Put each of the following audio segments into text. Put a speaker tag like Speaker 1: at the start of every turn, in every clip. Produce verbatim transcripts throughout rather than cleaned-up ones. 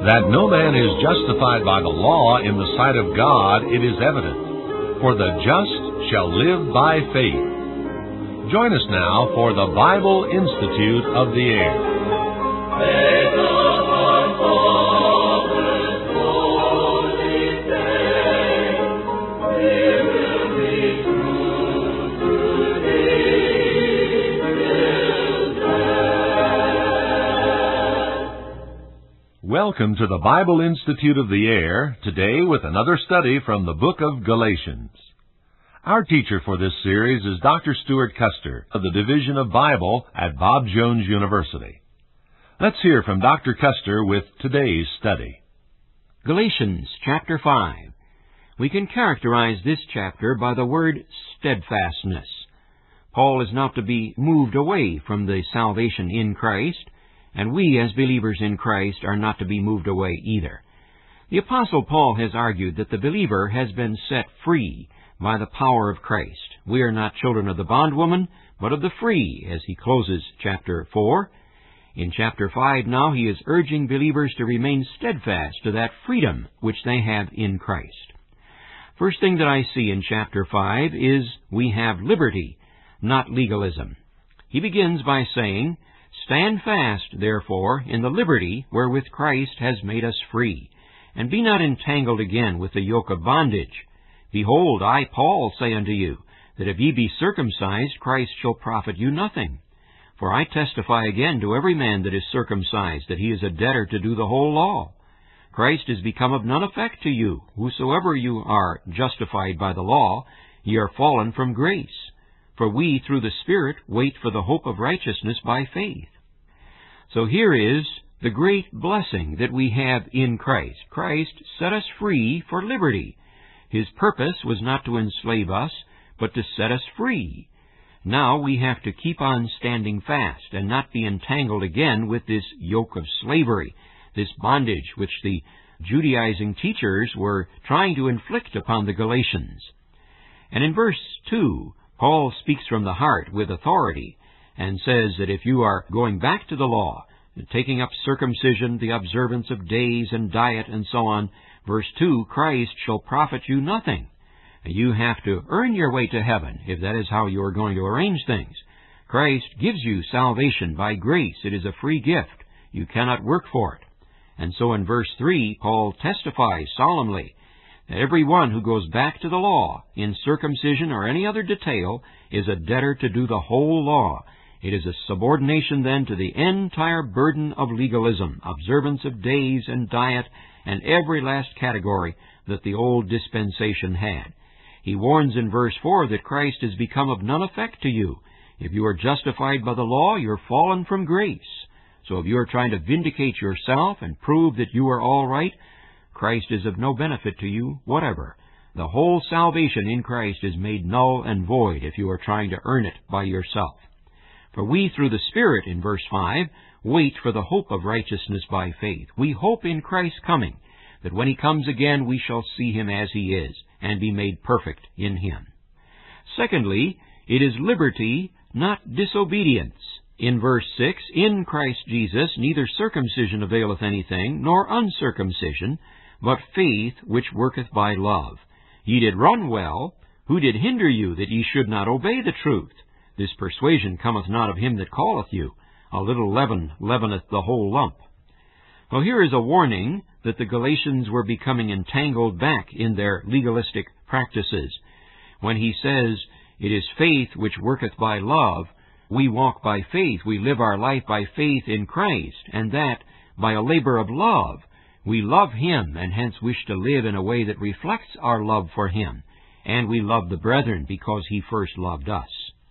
Speaker 1: That no man is justified by the law in the sight of God, it is evident, for the just shall live by faith. Join us now for the Bible Institute of the Air. Welcome to the Bible Institute of the Air, today with another study from the book of Galatians. Our teacher for this series is Doctor Stuart Custer of the Division of Bible at Bob Jones University. Let's hear from Doctor Custer with today's study.
Speaker 2: Galatians chapter five. We can characterize this chapter by the word steadfastness. Paul is not to be moved away from the salvation in Christ, and we, as believers in Christ, are not to be moved away either. The Apostle Paul has argued that the believer has been set free by the power of Christ. We are not children of the bondwoman, but of the free, as he closes chapter four. In chapter five now, he is urging believers to remain steadfast to that freedom which they have in Christ. First thing that I see in chapter five is we have liberty, not legalism. He begins by saying, "Stand fast, therefore, in the liberty wherewith Christ has made us free, and be not entangled again with the yoke of bondage. Behold, I, Paul, say unto you, that if ye be circumcised, Christ shall profit you nothing. For I testify again to every man that is circumcised, that he is a debtor to do the whole law. Christ is become of none effect to you. Whosoever you are justified by the law, ye are fallen from grace. For we, through the Spirit, wait for the hope of righteousness by faith." So here is the great blessing that we have in Christ. Christ set us free for liberty. His purpose was not to enslave us, but to set us free. Now we have to keep on standing fast and not be entangled again with this yoke of slavery, this bondage which the Judaizing teachers were trying to inflict upon the Galatians. And in verse two, Paul speaks from the heart with authority and says that if you are going back to the law, taking up circumcision, the observance of days and diet and so on, verse two, Christ shall profit you nothing. You have to earn your way to heaven if that is how you are going to arrange things. Christ gives you salvation by grace. It is a free gift. You cannot work for it. And so in verse three, Paul testifies solemnly that every one who goes back to the law in circumcision or any other detail is a debtor to do the whole law. It is a subordination then to the entire burden of legalism, observance of days and diet, and every last category that the old dispensation had. He warns in verse four that Christ has become of none effect to you. If you are justified by the law, you're fallen from grace. So if you are trying to vindicate yourself and prove that you are all right, Christ is of no benefit to you whatever. The whole salvation in Christ is made null and void if you are trying to earn it by yourself. For we, through the Spirit, in verse five, wait for the hope of righteousness by faith. We hope in Christ's coming, that when He comes again we shall see Him as He is, and be made perfect in Him. Secondly, it is liberty, not disobedience. In verse six, "In Christ Jesus neither circumcision availeth anything, nor uncircumcision, but faith which worketh by love. Ye did run well. Who did hinder you that ye should not obey the truth? This persuasion cometh not of him that calleth you. A little leaven leaveneth the whole lump." Well, here is a warning that the Galatians were becoming entangled back in their legalistic practices. When he says, "It is faith which worketh by love," we walk by faith. We live our life by faith in Christ, and that by a labor of love. We love Him, and hence wish to live in a way that reflects our love for Him. And we love the brethren because He first loved us.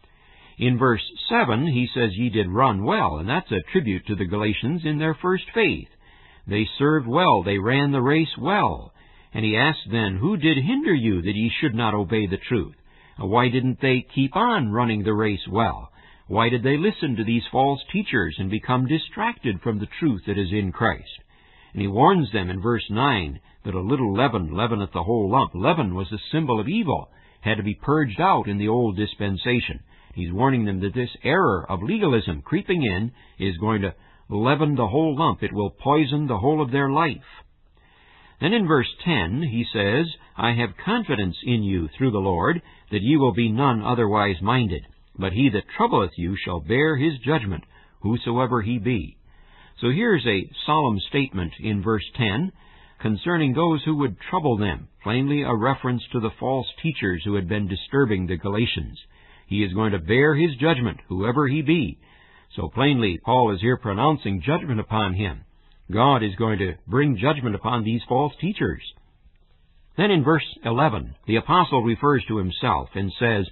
Speaker 2: In verse seven, he says, "Ye did run well," and that's a tribute to the Galatians in their first faith. They served well. They ran the race well. And he asked then, "Who did hinder you that ye should not obey the truth?" Why didn't they keep on running the race well? Why did they listen to these false teachers and become distracted from the truth that is in Christ? And he warns them in verse nine that a little leaven leaveneth the whole lump. Leaven was a symbol of evil, had to be purged out in the old dispensation. He's warning them that this error of legalism creeping in is going to leaven the whole lump. It will poison the whole of their life. Then in verse ten, he says, I have confidence in you through the Lord, that ye will be none otherwise minded. But he that troubleth you shall bear his judgment, whosoever he be. So here's a solemn statement in verse ten concerning those who would trouble them, plainly a reference to the false teachers who had been disturbing the Galatians. He is going to bear his judgment, whoever he be. So plainly, Paul is here pronouncing judgment upon him. God is going to bring judgment upon these false teachers. Then in verse eleven, the apostle refers to himself and says,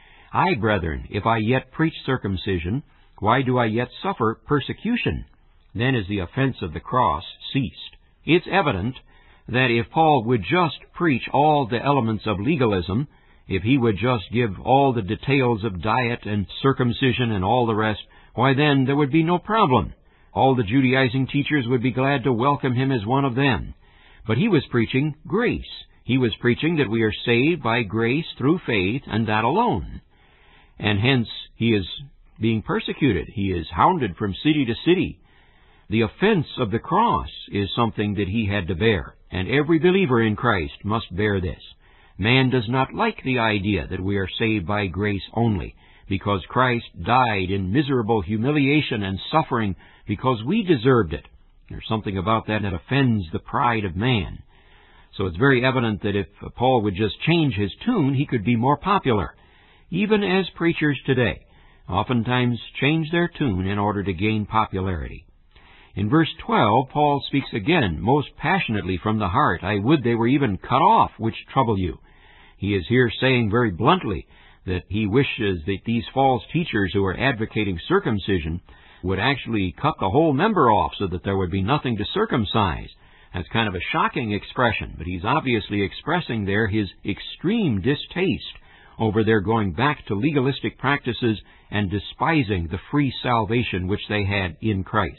Speaker 2: I, brethren, if I yet preach circumcision, why do I yet suffer persecution? Then is the offense of the cross ceased. It's evident that if Paul would just preach all the elements of legalism, if he would just give all the details of diet and circumcision and all the rest, why then there would be no problem. All the Judaizing teachers would be glad to welcome him as one of them. But he was preaching grace. He was preaching that we are saved by grace through faith, and that alone. And hence he is being persecuted. He is hounded from city to city. The offense of the cross is something that he had to bear, and every believer in Christ must bear this. Man does not like the idea that we are saved by grace only, because Christ died in miserable humiliation and suffering because we deserved it. There's something about that that offends the pride of man. So it's very evident that if Paul would just change his tune, he could be more popular. Even as preachers today oftentimes change their tune in order to gain popularity. In verse twelve, Paul speaks again most passionately from the heart. I would they were even cut off, which trouble you. He is here saying very bluntly that he wishes that these false teachers who are advocating circumcision would actually cut the whole member off so that there would be nothing to circumcise. That's kind of a shocking expression, but he's obviously expressing there his extreme distaste over their going back to legalistic practices and despising the free salvation which they had in Christ.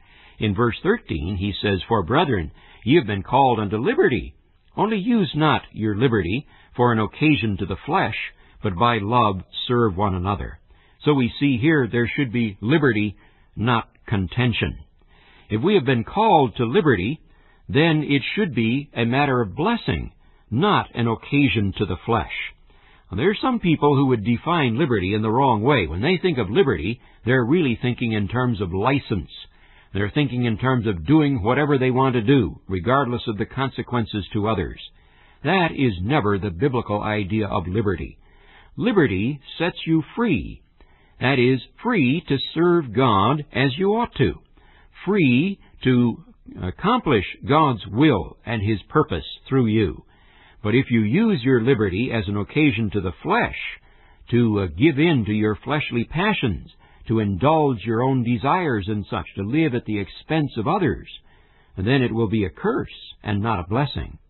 Speaker 2: In verse thirteen, he says, For brethren, ye have been called unto liberty. Only use not your liberty for an occasion to the flesh, but by love serve one another. So we see here there should be liberty, not contention. If we have been called to liberty, then it should be a matter of blessing, not an occasion to the flesh. Now, there are some people who would define liberty in the wrong way. When they think of liberty, they're really thinking in terms of license. They're thinking in terms of doing whatever they want to do, regardless of the consequences to others. That is never the biblical idea of liberty. Liberty sets you free. That is, free to serve God as you ought to. Free to accomplish God's will and His purpose through you. But if you use your liberty as an occasion to the flesh, to uh, give in to your fleshly passions, to indulge your own desires and such, to live at the expense of others, then it will be a curse and not a blessing.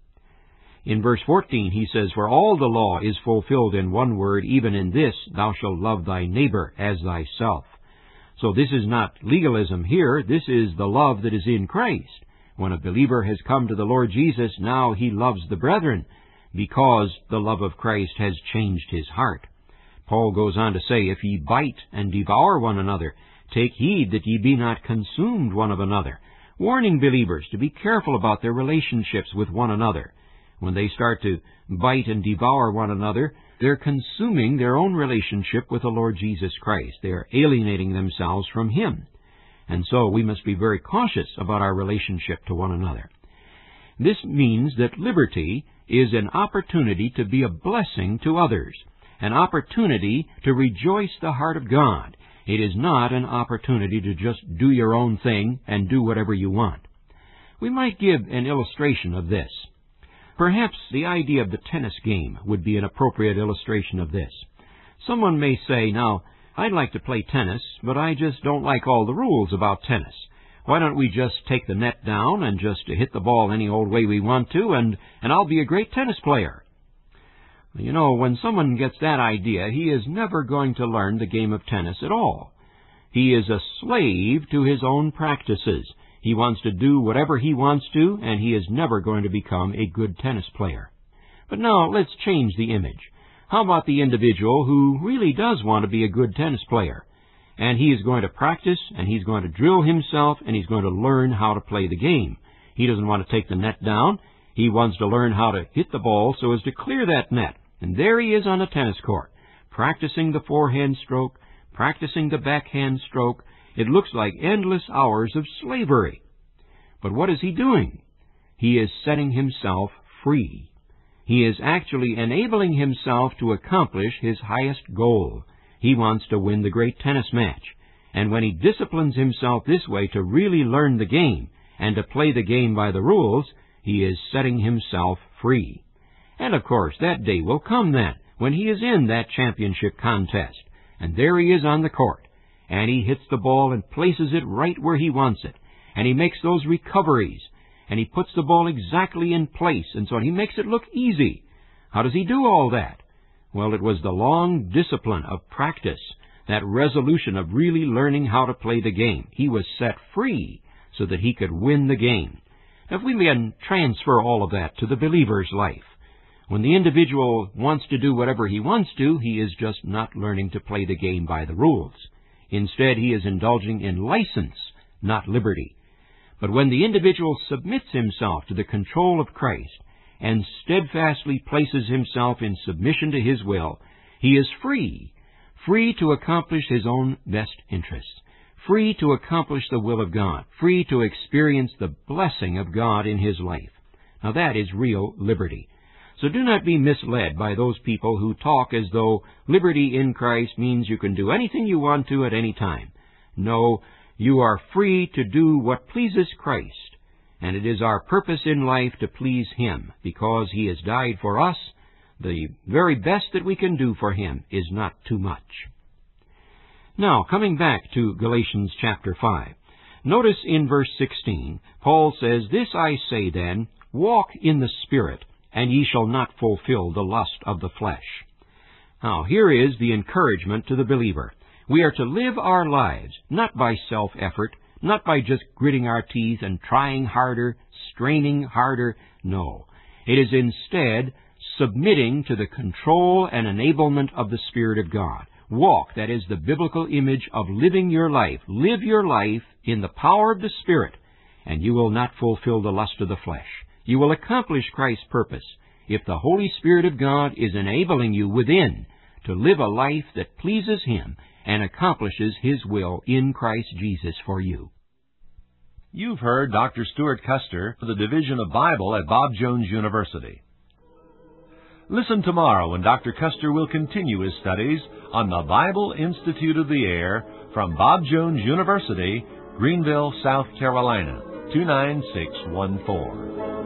Speaker 2: In verse fourteen he says, For all the law is fulfilled in one word, even in this, thou shalt love thy neighbor as thyself. So this is not legalism here, this is the love that is in Christ. When a believer has come to the Lord Jesus, now he loves the brethren, because the love of Christ has changed his heart. Paul goes on to say, If ye bite and devour one another, take heed that ye be not consumed one of another, warning believers to be careful about their relationships with one another. When they start to bite and devour one another, they're consuming their own relationship with the Lord Jesus Christ. They are alienating themselves from Him. And so we must be very cautious about our relationship to one another. This means that liberty is an opportunity to be a blessing to others, an opportunity to rejoice the heart of God. It is not an opportunity to just do your own thing and do whatever you want. We might give an illustration of this. Perhaps the idea of the tennis game would be an appropriate illustration of this. Someone may say, now, I'd like to play tennis, but I just don't like all the rules about tennis. Why don't we just take the net down and just hit the ball any old way we want to, and, and I'll be a great tennis player? You know, when someone gets that idea, he is never going to learn the game of tennis at all. He is a slave to his own practices. He wants to do whatever he wants to, and he is never going to become a good tennis player. But now, let's change the image. How about the individual who really does want to be a good tennis player? And he is going to practice, and he's going to drill himself, and he's going to learn how to play the game. He doesn't want to take the net down. He wants to learn how to hit the ball so as to clear that net. And there he is on the tennis court, practicing the forehand stroke, practicing the backhand stroke. It looks like endless hours of slavery. But what is he doing? He is setting himself free. He is actually enabling himself to accomplish his highest goal. He wants to win the great tennis match. And when he disciplines himself this way to really learn the game and to play the game by the rules, he is setting himself free. And of course, that day will come then, when he is in that championship contest. And there he is on the court. And he hits the ball and places it right where he wants it. And he makes those recoveries. And he puts the ball exactly in place. And so he makes it look easy. How does he do all that? Well, it was the long discipline of practice, that resolution of really learning how to play the game. He was set free so that he could win the game. If we can transfer all of that to the believer's life, when the individual wants to do whatever he wants to, he is just not learning to play the game by the rules. Instead, he is indulging in license, not liberty. But when the individual submits himself to the control of Christ and steadfastly places himself in submission to His will, he is free, free to accomplish his own best interests, free to accomplish the will of God, free to experience the blessing of God in his life. Now that is real liberty. So do not be misled by those people who talk as though liberty in Christ means you can do anything you want to at any time. No, you are free to do what pleases Christ, and it is our purpose in life to please Him, because He has died for us. The very best that we can do for Him is not too much. Now, coming back to Galatians chapter five, notice in verse sixteen, Paul says, "This I say then, walk in the Spirit, and ye shall not fulfill the lust of the flesh." Now, here is the encouragement to the believer. We are to live our lives, not by self-effort, not by just gritting our teeth and trying harder, straining harder. No. It is instead submitting to the control and enablement of the Spirit of God. Walk, that is the biblical image of living your life. Live your life in the power of the Spirit, and you will not fulfill the lust of the flesh. You will accomplish Christ's purpose if the Holy Spirit of God is enabling you within to live a life that pleases Him and accomplishes His will in Christ Jesus for you.
Speaker 1: You've heard Doctor Stuart Custer for the Division of Bible at Bob Jones University. Listen tomorrow when Doctor Custer will continue his studies on the Bible Institute of the Air from Bob Jones University, Greenville, South Carolina, two nine six one four.